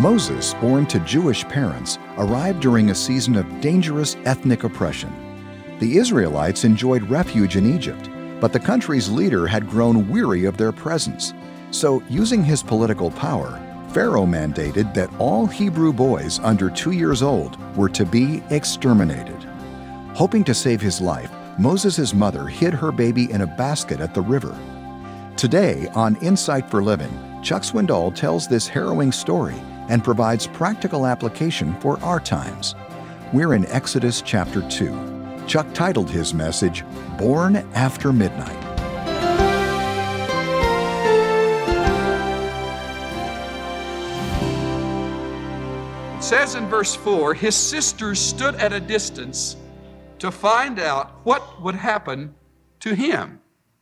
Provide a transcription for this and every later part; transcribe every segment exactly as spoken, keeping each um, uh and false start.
Moses, born to Jewish parents, arrived during a season of dangerous ethnic oppression. The Israelites enjoyed refuge in Egypt, but the country's leader had grown weary of their presence. So, using his political power, Pharaoh mandated that all Hebrew boys under two years old were to be exterminated. Hoping to save his life, Moses' mother hid her baby in a basket at the river. Today, on Insight for Living, Chuck Swindoll tells this harrowing story and provides practical application for our times. We're in Exodus chapter two. Chuck titled his message, Born After Midnight. It says in verse four, his sisters stood at a distance to find out what would happen to him.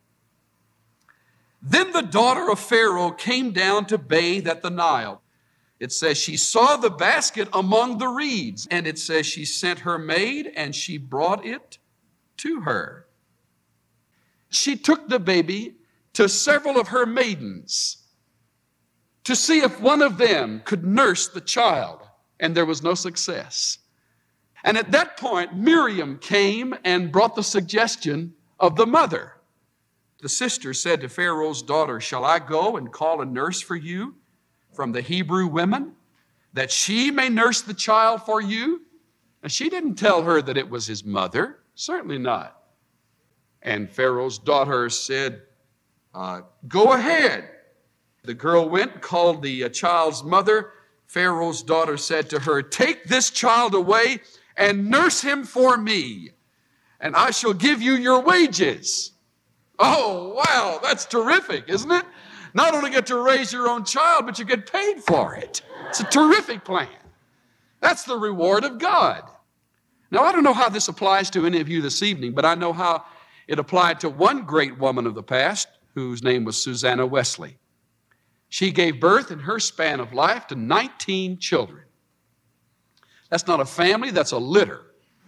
Then the daughter of Pharaoh came down to bathe at the Nile. It says she saw the basket among the reeds, and it says she sent her maid and she brought it to her. She took the baby to several of her maidens to see if one of them could nurse the child, and there was no success. And at that point, Miriam came and brought the suggestion of the mother. The sister said to Pharaoh's daughter, shall I go and call a nurse for you from the Hebrew women, that she may nurse the child for you? And she didn't tell her that it was his mother. Certainly not. And Pharaoh's daughter said, uh, go ahead. The girl went and called the uh, child's mother. Pharaoh's daughter said to her, take this child away and nurse him for me, and I shall give you your wages. Oh, wow, that's terrific, isn't it? Not only get to raise your own child, but you get paid for it. It's a terrific plan. That's the reward of God. Now, I don't know how this applies to any of you this evening, but I know how it applied to one great woman of the past whose name was Susanna Wesley. She gave birth in her span of life to nineteen children. That's not a family, that's a litter.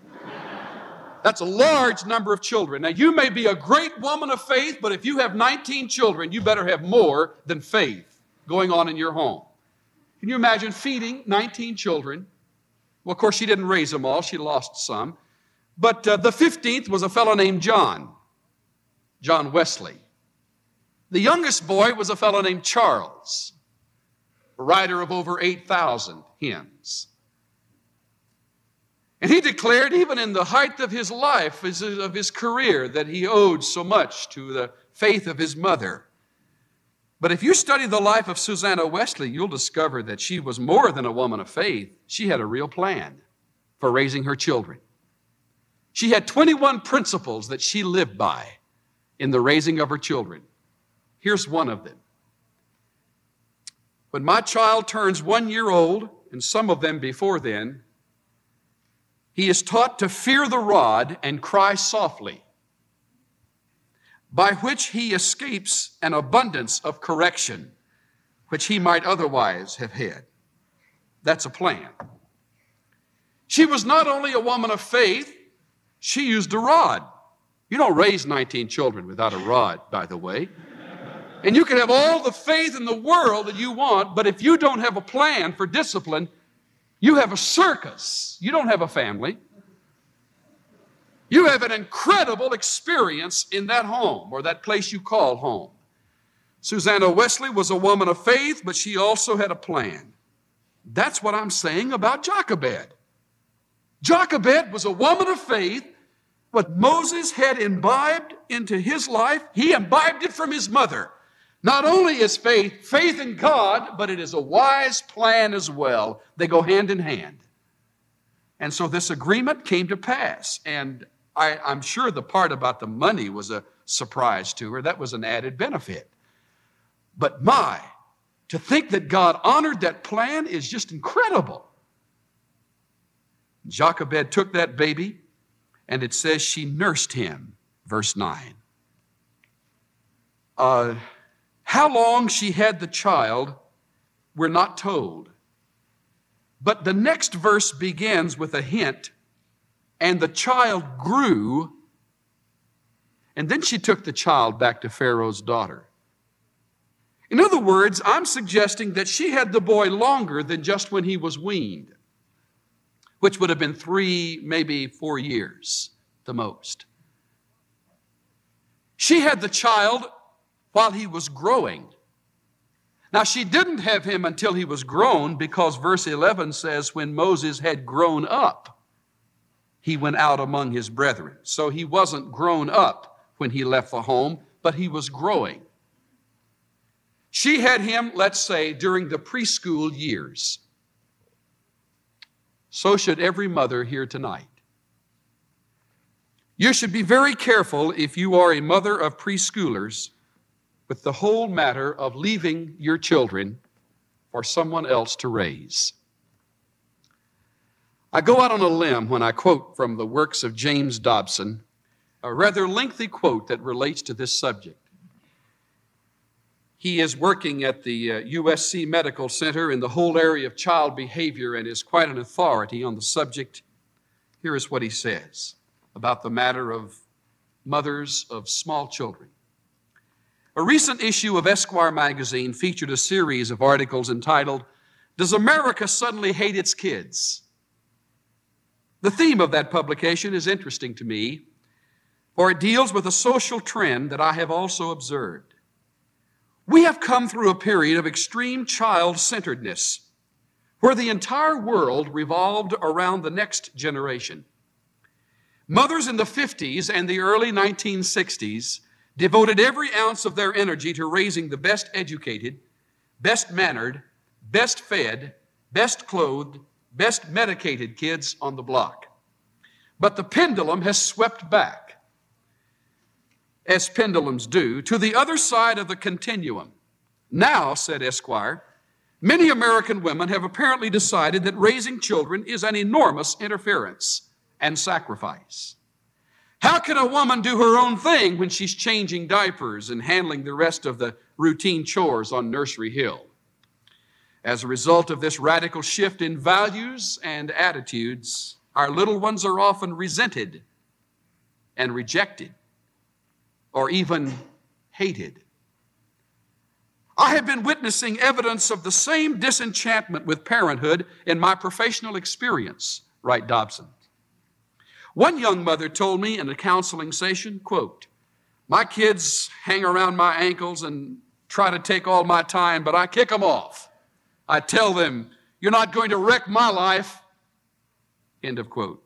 That's a large number of children. Now, you may be a great woman of faith, but if you have nineteen children, you better have more than faith going on in your home. Can you imagine feeding nineteen children? Well, of course, she didn't raise them all. She lost some. But uh, the fifteenth was a fellow named John, John Wesley. The youngest boy was a fellow named Charles, a writer of over eight thousand hymns. And he declared, even in the height of his life, of his career, that he owed so much to the faith of his mother. But if you study the life of Susanna Wesley, you'll discover that she was more than a woman of faith. She had a real plan for raising her children. She had twenty-one principles that she lived by in the raising of her children. Here's one of them. When my child turns one year old, and some of them before then, he is taught to fear the rod and cry softly, by which he escapes an abundance of correction, which he might otherwise have had. That's a plan. She was not only a woman of faith, she used a rod. You don't raise nineteen children without a rod, by the way. And you can have all the faith in the world that you want, but if you don't have a plan for discipline, you have a circus. You don't have a family. You have an incredible experience in that home or that place you call home. Susanna Wesley was a woman of faith, but she also had a plan. That's what I'm saying about Jochebed. Jochebed was a woman of faith. What Moses had imbibed into his life, he imbibed it from his mother. Not only is faith, faith in God, but it is a wise plan as well. They go hand in hand. And so this agreement came to pass. And I, I'm sure the part about the money was a surprise to her. That was an added benefit. But my, to think that God honored that plan is just incredible. Jochebed took that baby, and it says she nursed him, verse nine. Uh... How long she had the child, we're not told. But the next verse begins with a hint, and the child grew, and then she took the child back to Pharaoh's daughter. In other words, I'm suggesting that she had the boy longer than just when he was weaned, which would have been three, maybe four years, the most. She had the child while he was growing. Now, she didn't have him until he was grown, because verse eleven says, when Moses had grown up, he went out among his brethren. So he wasn't grown up when he left the home, but he was growing. She had him, let's say, during the preschool years. So should every mother here tonight. You should be very careful, if you are a mother of preschoolers, with the whole matter of leaving your children for someone else to raise. I go out on a limb when I quote from the works of James Dobson, a rather lengthy quote that relates to this subject. He is working at the uh, U S C Medical Center in the whole area of child behavior and is quite an authority on the subject. Here is what he says about the matter of mothers of small children. A recent issue of Esquire magazine featured a series of articles entitled, "Does America Suddenly Hate Its Kids?" The theme of that publication is interesting to me, for it deals with a social trend that I have also observed. We have come through a period of extreme child-centeredness, where the entire world revolved around the next generation. Mothers in the fifties and the early nineteen sixties devoted every ounce of their energy to raising the best educated, best mannered, best fed, best clothed, best medicated kids on the block. But the pendulum has swept back, as pendulums do, to the other side of the continuum. Now, said Esquire, many American women have apparently decided that raising children is an enormous interference and sacrifice. How can a woman do her own thing when she's changing diapers and handling the rest of the routine chores on Nursery Hill? As a result of this radical shift in values and attitudes, our little ones are often resented and rejected, or even hated. I have been witnessing evidence of the same disenchantment with parenthood in my professional experience, writes Dobson. One young mother told me in a counseling session, quote, "My kids hang around my ankles and try to take all my time, but I kick them off. I tell them, you're not going to wreck my life," end of quote.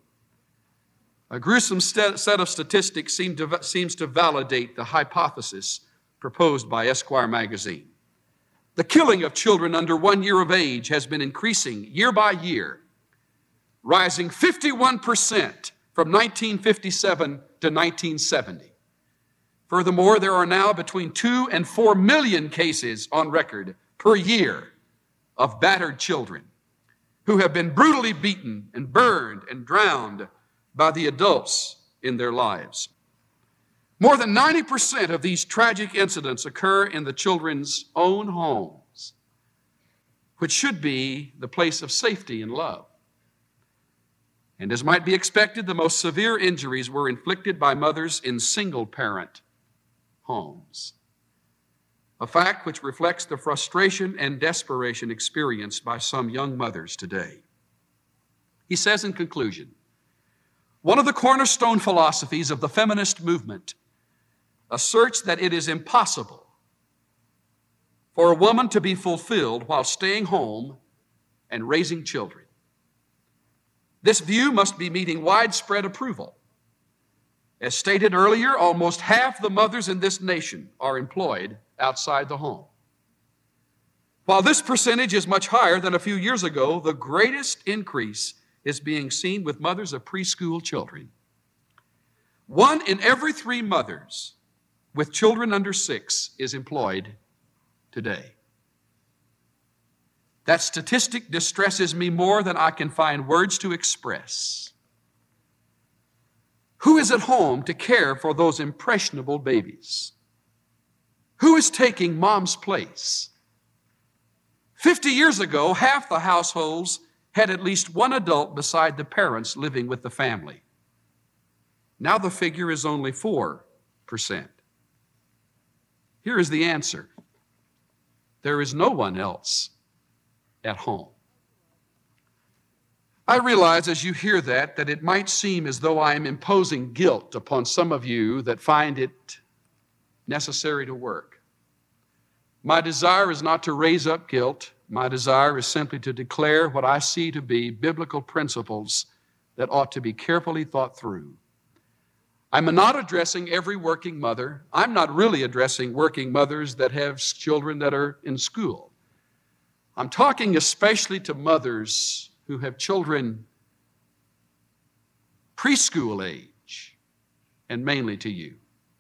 A gruesome set of statistics seem to, seems to validate the hypothesis proposed by Esquire magazine. The killing of children under one year of age has been increasing year by year, rising fifty-one percent from nineteen fifty-seven to nineteen seventy. Furthermore, there are now between two and four million cases on record per year of battered children who have been brutally beaten and burned and drowned by the adults in their lives. More than ninety percent of these tragic incidents occur in the children's own homes, which should be the place of safety and love. And as might be expected, the most severe injuries were inflicted by mothers in single-parent homes, a fact which reflects the frustration and desperation experienced by some young mothers today. He says in conclusion, one of the cornerstone philosophies of the feminist movement asserts that it is impossible for a woman to be fulfilled while staying home and raising children. This view must be meeting widespread approval. As stated earlier, almost half the mothers in this nation are employed outside the home. While this percentage is much higher than a few years ago, the greatest increase is being seen with mothers of preschool children. One in every three mothers with children under six is employed today. That statistic distresses me more than I can find words to express. Who is at home to care for those impressionable babies? Who is taking mom's place? Fifty years ago, half the households had at least one adult beside the parents living with the family. Now the figure is only four percent. Here is the answer. There is no one else at home. I realize as you hear that, that it might seem as though I am imposing guilt upon some of you that find it necessary to work. My desire is not to raise up guilt. My desire is simply to declare what I see to be biblical principles that ought to be carefully thought through. I'm not addressing every working mother. I'm not really addressing working mothers that have children that are in school. I'm talking especially to mothers who have children preschool age, and mainly to you.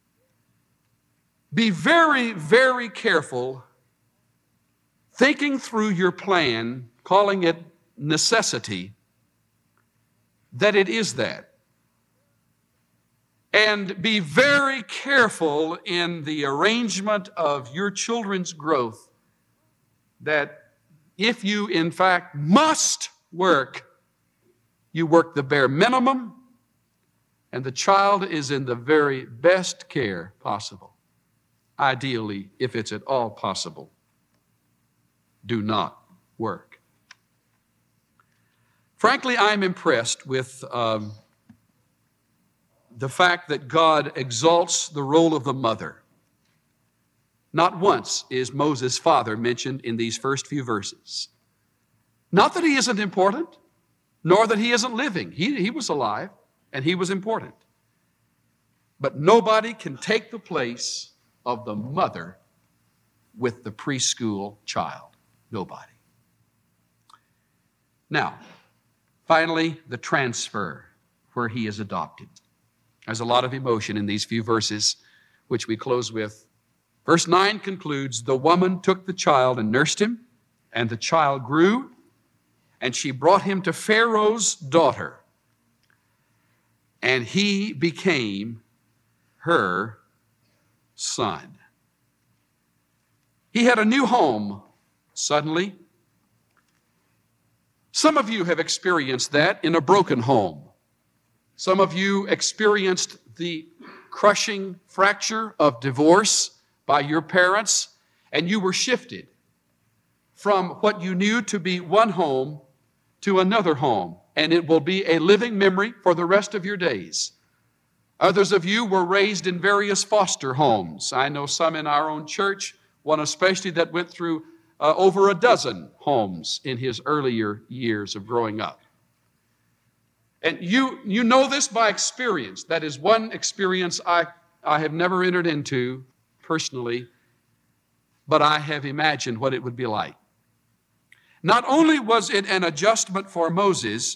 Be very, very careful thinking through your plan, calling it necessity, that it is that. And be very careful in the arrangement of your children's growth, that if you in fact must work, you work the bare minimum, and the child is in the very best care possible. Ideally, if it's at all possible, do not work. Frankly, I'm impressed with um, the fact that God exalts the role of the mother. Not once is Moses' father mentioned in these first few verses. Not that he isn't important, nor that he isn't living. He, he was alive, and he was important. But nobody can take the place of the mother with the preschool child. Nobody. Now, finally, the transfer where he is adopted. There's a lot of emotion in these few verses, which we close with. Verse nine concludes, the woman took the child and nursed him, and the child grew, and she brought him to Pharaoh's daughter, and he became her son. He had a new home suddenly. Some of you have experienced that in a broken home. Some of you experienced the crushing fracture of divorce by your parents, and you were shifted from what you knew to be one home to another home, and it will be a living memory for the rest of your days. Others of you were raised in various foster homes. I know some in our own church, one especially that went through uh, over a dozen homes in his earlier years of growing up. And you, you know this by experience. That is one experience I, I have never entered into personally, but I have imagined what it would be like. Not only was it an adjustment for Moses,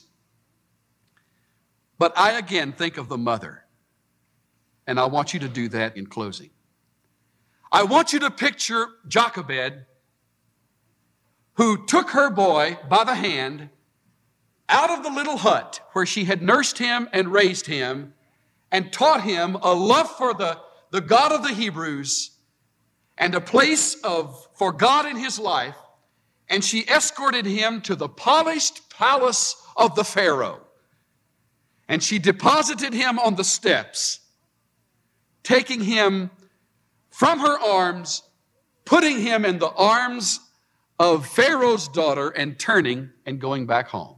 but I again think of the mother. And I want you to do that in closing. I want you to picture Jochebed, who took her boy by the hand out of the little hut where she had nursed him and raised him and taught him a love for the, the God of the Hebrews and a place of for God in his life, and she escorted him to the polished palace of the Pharaoh. And she deposited him on the steps, taking him from her arms, putting him in the arms of Pharaoh's daughter, and turning and going back home.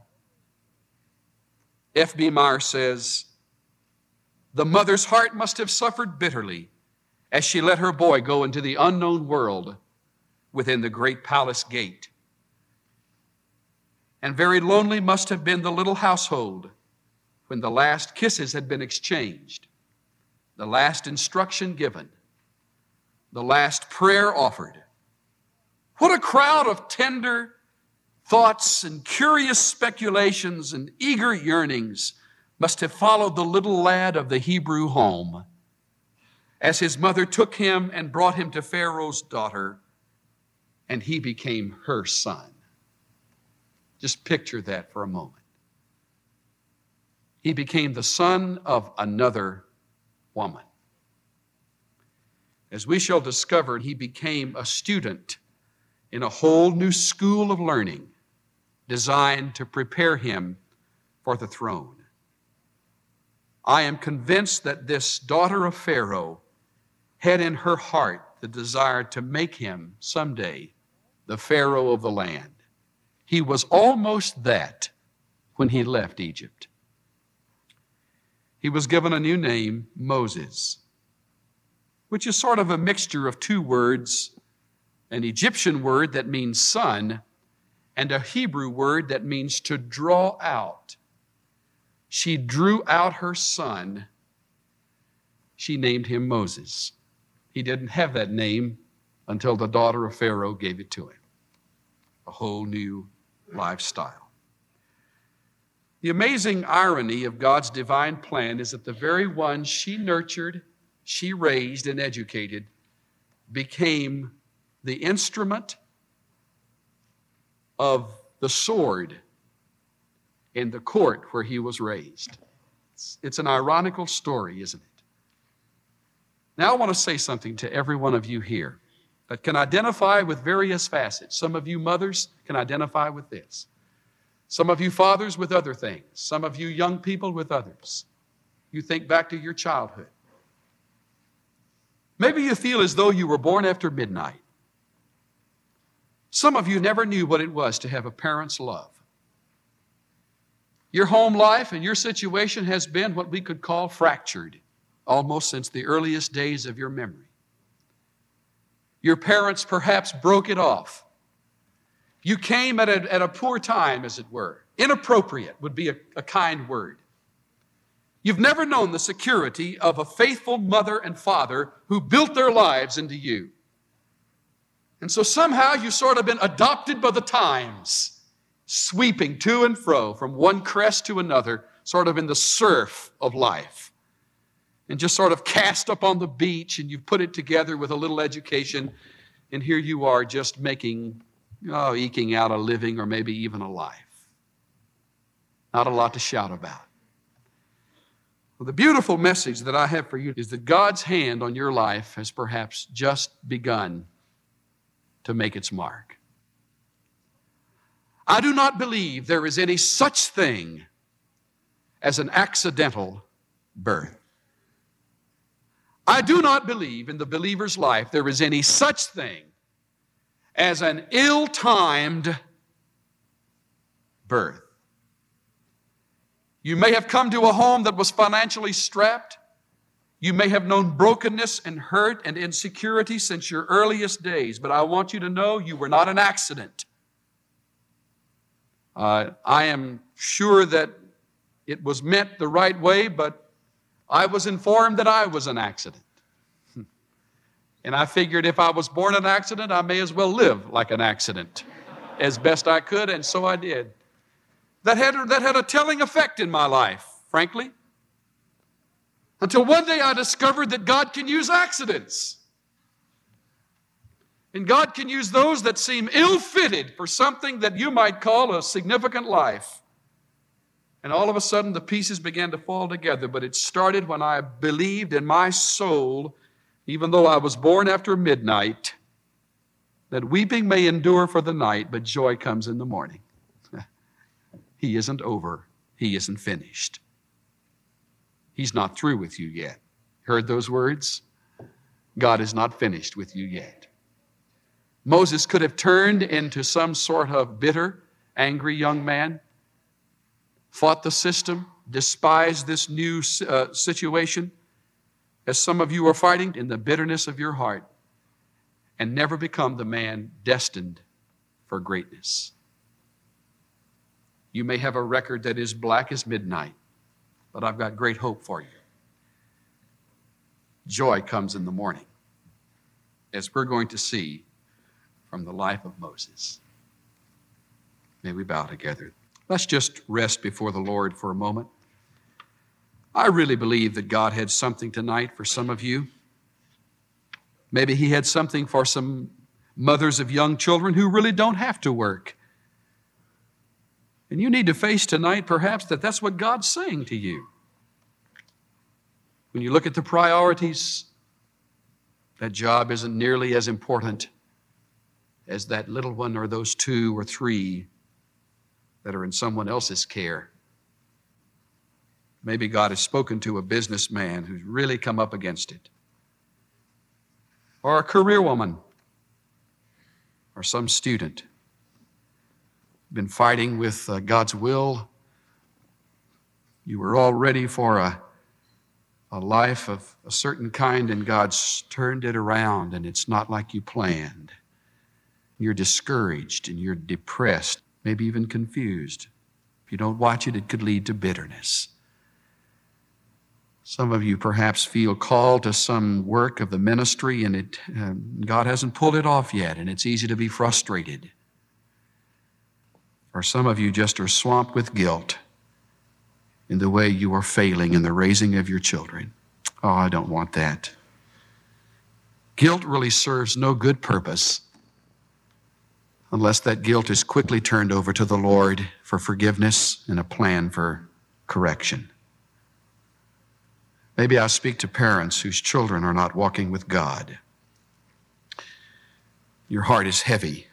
F B Meyer says, the mother's heart must have suffered bitterly as she let her boy go into the unknown world within the great palace gate. And very lonely must have been the little household when the last kisses had been exchanged, the last instruction given, the last prayer offered. What a crowd of tender thoughts and curious speculations and eager yearnings must have followed the little lad of the Hebrew home as his mother took him and brought him to Pharaoh's daughter, and he became her son. Just picture that for a moment. He became the son of another woman. As we shall discover, he became a student in a whole new school of learning designed to prepare him for the throne. I am convinced that this daughter of Pharaoh had in her heart the desire to make him someday the Pharaoh of the land. He was almost that when he left Egypt. He was given a new name, Moses, which is sort of a mixture of two words, an Egyptian word that means son, and a Hebrew word that means to draw out. She drew out her son. She named him Moses. He didn't have that name until the daughter of Pharaoh gave it to him. A whole new lifestyle. The amazing irony of God's divine plan is that the very one she nurtured, she raised and educated, became the instrument of the sword in the court where he was raised. It's, it's an ironical story, isn't it? Now I want to say something to every one of you here that can identify with various facets. Some of you mothers can identify with this. Some of you fathers with other things. Some of you young people with others. You think back to your childhood. Maybe you feel as though you were born after midnight. Some of you never knew what it was to have a parent's love. Your home life and your situation has been what we could call fractured, almost since the earliest days of your memory. Your parents perhaps broke it off. You came at a, at a poor time, as it were. Inappropriate would be a, a kind word. You've never known the security of a faithful mother and father who built their lives into you. And so somehow you've sort of been adopted by the times, sweeping to and fro from one crest to another, sort of in the surf of life. And just sort of cast up on the beach, and you've put it together with a little education, and here you are just making, oh, eking out a living or maybe even a life. Not a lot to shout about. Well, the beautiful message that I have for you is that God's hand on your life has perhaps just begun to make its mark. I do not believe there is any such thing as an accidental birth. I do not believe in the believer's life there is any such thing as an ill-timed birth. You may have come to a home that was financially strapped. You may have known brokenness and hurt and insecurity since your earliest days, but I want you to know you were not an accident. Uh, I am sure that it was meant the right way, but I was informed that I was an accident. And I figured if I was born an accident, I may as well live like an accident as best I could, and so I did. That had, that had a telling effect in my life, frankly. Until one day I discovered that God can use accidents. And God can use those that seem ill-fitted for something that you might call a significant life. And all of a sudden the pieces began to fall together, but it started when I believed in my soul, even though I was born after midnight, that weeping may endure for the night, but joy comes in the morning. He isn't over. He isn't finished. He's not through with you yet. Heard those words? God is not finished with you yet. Moses could have turned into some sort of bitter, angry young man, fought the system, despised this new uh, situation, as some of you are fighting in the bitterness of your heart, and never become the man destined for greatness. You may have a record that is black as midnight, but I've got great hope for you. Joy comes in the morning, as we're going to see from the life of Moses. May we bow together. Let's just rest before the Lord for a moment. I really believe that God had something tonight for some of you. Maybe He had something for some mothers of young children who really don't have to work. And you need to face tonight, perhaps, that that's what God's saying to you. When you look at the priorities, that job isn't nearly as important as that little one or those two or three that are in someone else's care. Maybe God has spoken to a businessman who's really come up against it. Or a career woman or some student been fighting with uh, God's will. You were all ready for a, a life of a certain kind, and God's turned it around, and it's not like you planned. You're discouraged, and you're depressed, maybe even confused. If you don't watch it, it could lead to bitterness. Some of you perhaps feel called to some work of the ministry, and it, uh, God hasn't pulled it off yet, and it's easy to be frustrated. Or some of you just are swamped with guilt in the way you are failing in the raising of your children. Oh, I don't want that. Guilt really serves no good purpose unless that guilt is quickly turned over to the Lord for forgiveness and a plan for correction. Maybe I speak to parents whose children are not walking with God. Your heart is heavy.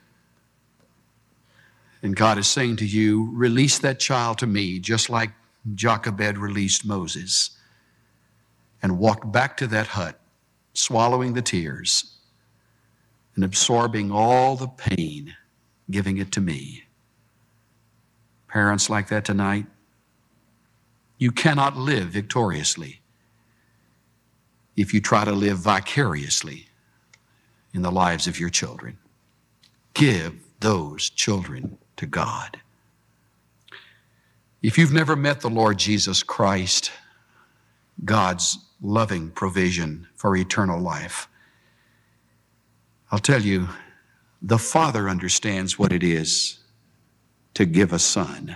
And God is saying to you, release that child to me, just like Jochebed released Moses, and walked back to that hut, swallowing the tears and absorbing all the pain, giving it to me. Parents like that tonight, you cannot live victoriously if you try to live vicariously in the lives of your children. Give those children to God. If you've never met the Lord Jesus Christ, God's loving provision for eternal life, I'll tell you, the Father understands what it is to give a son.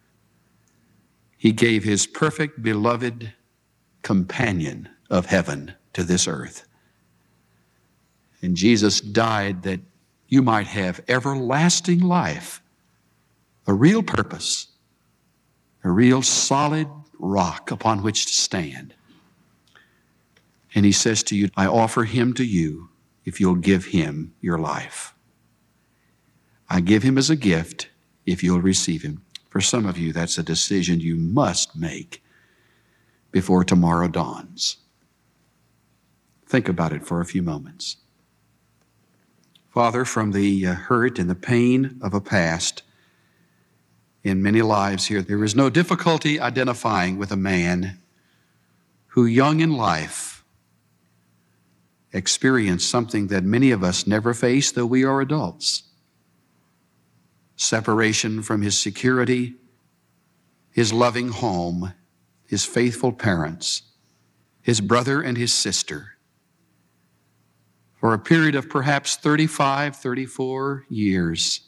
He gave his perfect, beloved companion of heaven to this earth. And Jesus died that you might have everlasting life, a real purpose, a real solid rock upon which to stand. And he says to you, I offer him to you if you'll give him your life. I give him as a gift if you'll receive him. For some of you, that's a decision you must make before tomorrow dawns. Think about it for a few moments. Father, from the uh, hurt and the pain of a past in many lives here, there is no difficulty identifying with a man who, young in life, experienced something that many of us never face, though we are adults. Separation from his security, his loving home, his faithful parents, his brother and his sister, for a period of perhaps thirty-five, thirty-four years.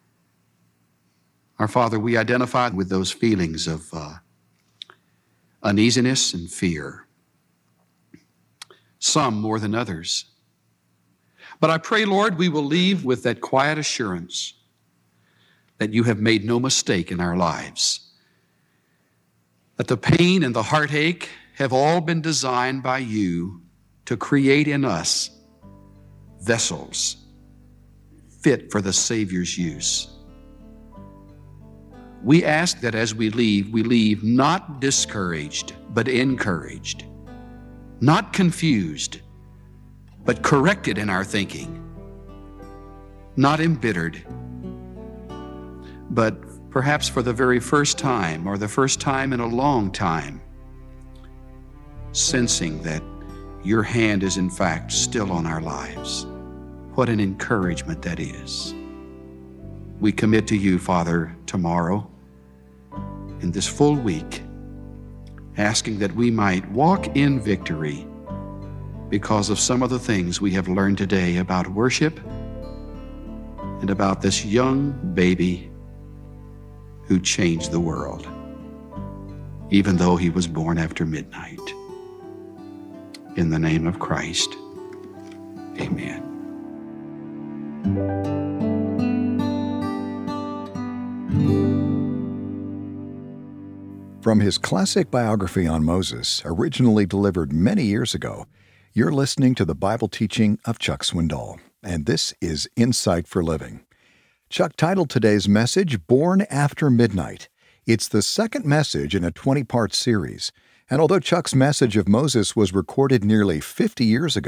Our Father, we identify with those feelings of uh, uneasiness and fear, some more than others. But I pray, Lord, we will leave with that quiet assurance that you have made no mistake in our lives, that the pain and the heartache have all been designed by you to create in us vessels fit for the Savior's use. We ask that as we leave, we leave not discouraged, but encouraged, not confused, but corrected in our thinking, not embittered, but perhaps for the very first time or the first time in a long time, sensing that your hand is in fact still on our lives. What an encouragement that is. We commit to you, Father, tomorrow, in this full week, asking that we might walk in victory because of some of the things we have learned today about worship and about this young baby who changed the world, even though he was born after midnight. In the name of Christ, amen. From his classic biography on Moses, originally delivered many years ago, you're listening to the Bible teaching of Chuck Swindoll, and this is Insight for Living. Chuck titled today's message, Born After Midnight. It's the second message in a twenty-part series, and although Chuck's message of Moses was recorded nearly fifty years ago,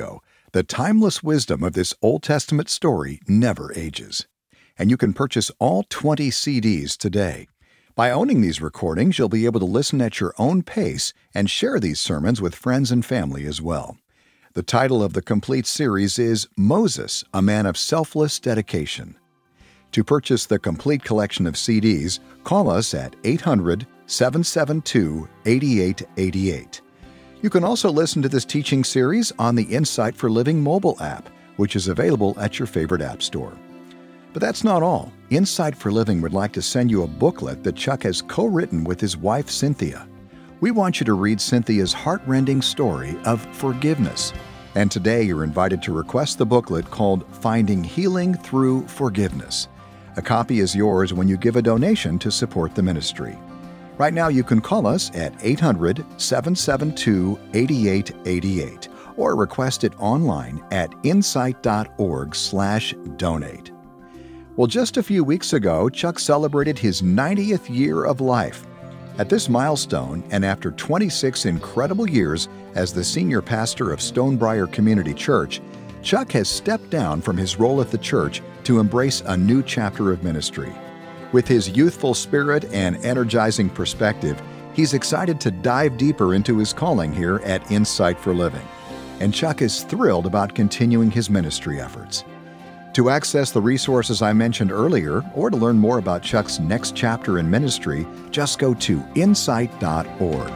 The timeless wisdom of this Old Testament story never ages. And you can purchase all twenty C Ds today. By owning these recordings, you'll be able to listen at your own pace and share these sermons with friends and family as well. The title of the complete series is Moses, a Man of Selfless Dedication. To purchase the complete collection of C Ds, call us at eight hundred, seven seven two, eight eight eight eight. You can also listen to this teaching series on the Insight for Living mobile app, which is available at your favorite app store. But that's not all. Insight for Living would like to send you a booklet that Chuck has co-written with his wife, Cynthia. We want you to read Cynthia's heart-rending story of forgiveness. And today you're invited to request the booklet called Finding Healing Through Forgiveness. A copy is yours when you give a donation to support the ministry. Right now you can call us at eight hundred, seven seven two, eight eight eight eight or request it online at insight dot org slash donate. Well, just a few weeks ago, Chuck celebrated his ninetieth year of life. At this milestone, and after twenty-six incredible years as the senior pastor of Stonebriar Community Church, Chuck has stepped down from his role at the church to embrace a new chapter of ministry. With his youthful spirit and energizing perspective, he's excited to dive deeper into his calling here at Insight for Living. And Chuck is thrilled about continuing his ministry efforts. To access the resources I mentioned earlier, or to learn more about Chuck's next chapter in ministry, just go to insight dot org.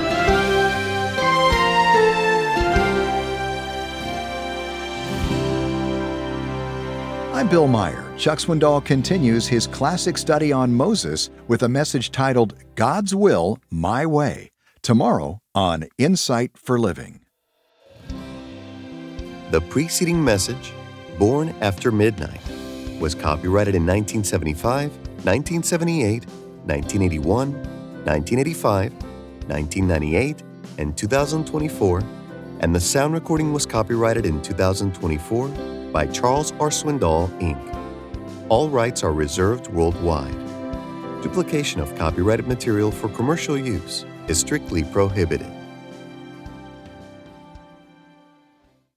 I'm Bill Meyer. Chuck Swindoll continues his classic study on Moses with a message titled God's Will, My Way, tomorrow on Insight for Living. The preceding message, Born After Midnight, was copyrighted in nineteen seventy-five, nineteen seventy-eight, nineteen eighty-one, nineteen eighty-five, nineteen ninety-eight, and two thousand twenty-four, and the sound recording was copyrighted in two thousand twenty-four by Charles R. Swindoll, Incorporated. All rights are reserved worldwide. Duplication of copyrighted material for commercial use is strictly prohibited.